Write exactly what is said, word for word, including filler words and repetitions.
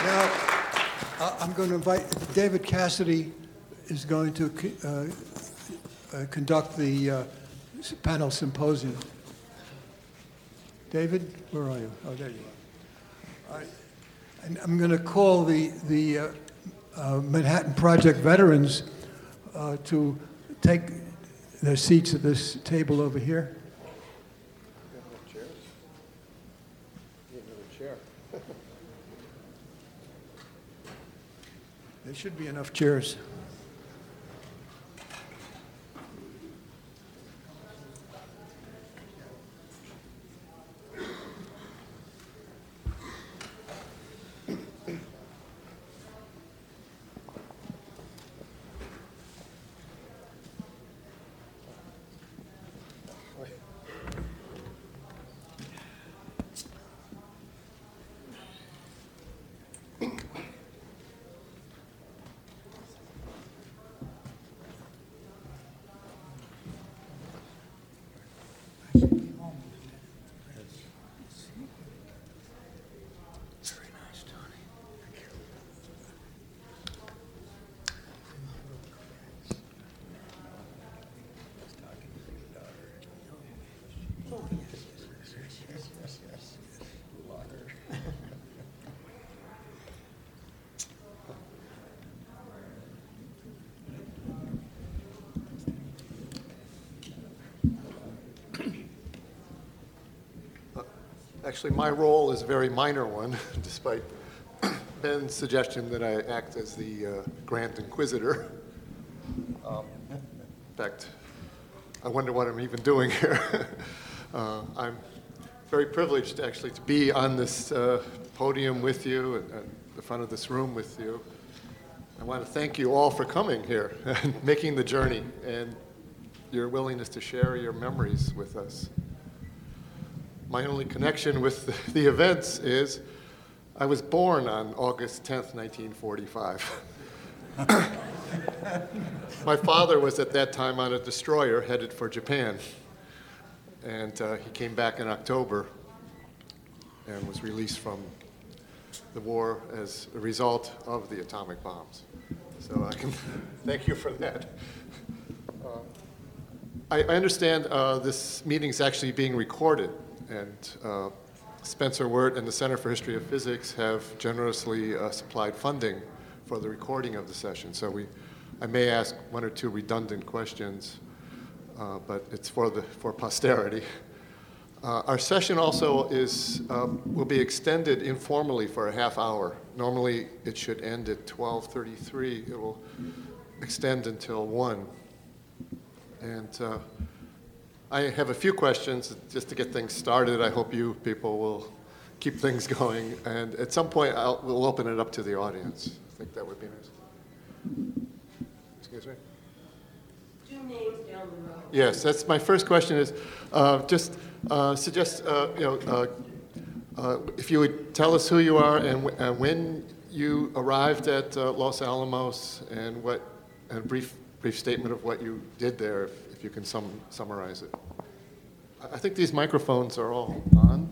Now, I- I'm going to invite, David Cassidy is going to uh, uh, conduct the uh, s- panel symposium. David, where are you? Oh, there you are. All right. And I'm going to call the, the uh, uh, Manhattan Project veterans uh, to take their seats at this table over here. There should be enough chairs. Actually, my role is a very minor one, despite Ben's suggestion that I act as the uh, Grand Inquisitor. Um, in fact, I wonder what I'm even doing here. uh, I'm very privileged, actually, to be on this uh, podium with you and, and the front of this room with you. I want to thank you all for coming here and making the journey and your willingness to share your memories with us. My only connection with the, the events is I was born on August tenth, nineteen forty-five. My father was at that time on a destroyer headed for Japan. And uh, he came back in October and was released from the war as a result of the atomic bombs. So I can thank you for that. Uh, I, I understand uh, this meeting is actually being recorded. And uh, Spencer Wirt and the Center for History of Physics have generously uh, supplied funding for the recording of the session. So we, I may ask one or two redundant questions, uh, but it's for, the, for posterity. Uh, our session also is, um, will be extended informally for a half hour. Normally it should end at twelve thirty-three. It will extend until one. And uh, I have a few questions just to get things started. I hope you people will keep things going. And at some point, I'll, we'll open it up to the audience. I think that would be nice. Excuse me? Two names down the road. Yes, that's my first question is uh, just uh, suggest, uh, you know, uh, uh, if you would tell us who you are and w- uh, when you arrived at uh, Los Alamos and what, and a brief, brief statement of what you did there, if, if you can sum, summarize it. I think these microphones are all on.